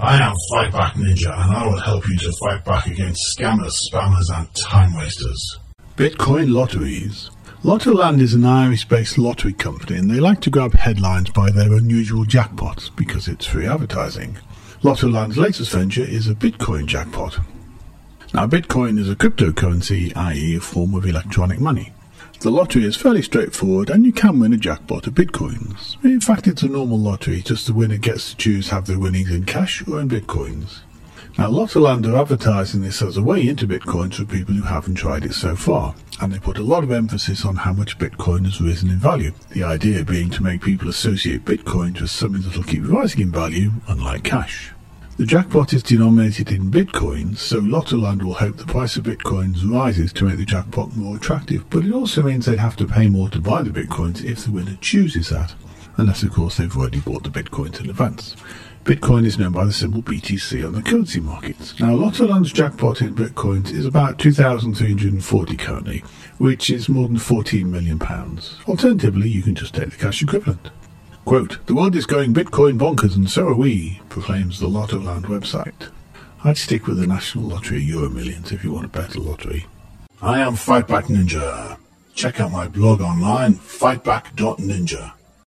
I am Fightback Ninja, and I will help you to fight back against scammers, spammers, and time wasters. Bitcoin lotteries. Lottoland is an Irish-based lottery company, and they like to grab headlines by their unusual jackpots because it's free advertising. Lottoland's latest venture is a Bitcoin jackpot. Now, Bitcoin is a cryptocurrency, i.e. a form of electronic money. The lottery is fairly straightforward, and you can win a jackpot of bitcoins. In fact, it's a normal lottery, just the winner gets to choose have their winnings in cash or in bitcoins. Now, Lottoland are advertising this as a way into bitcoins for people who haven't tried it so far, and they put a lot of emphasis on how much bitcoin has risen in value, the idea being to make people associate bitcoins with something that will keep rising in value, unlike cash. The jackpot is denominated in bitcoins, so Lottoland will hope the price of bitcoins rises to make the jackpot more attractive, but it also means they'd have to pay more to buy the bitcoins if the winner chooses that, unless of course they've already bought the bitcoins in advance. Bitcoin is known by the symbol BTC on the currency markets. Now, Lottoland's jackpot in bitcoins is about 2,340 currently, which is more than £14 million. Alternatively, you can just take the cash equivalent. Quote, "The world is going Bitcoin bonkers and so are we," proclaims the Lottoland website. I'd stick with the National Lottery Euro Millions if you want a better lottery. I am Fightback Ninja. Check out my blog online, fightback.ninja.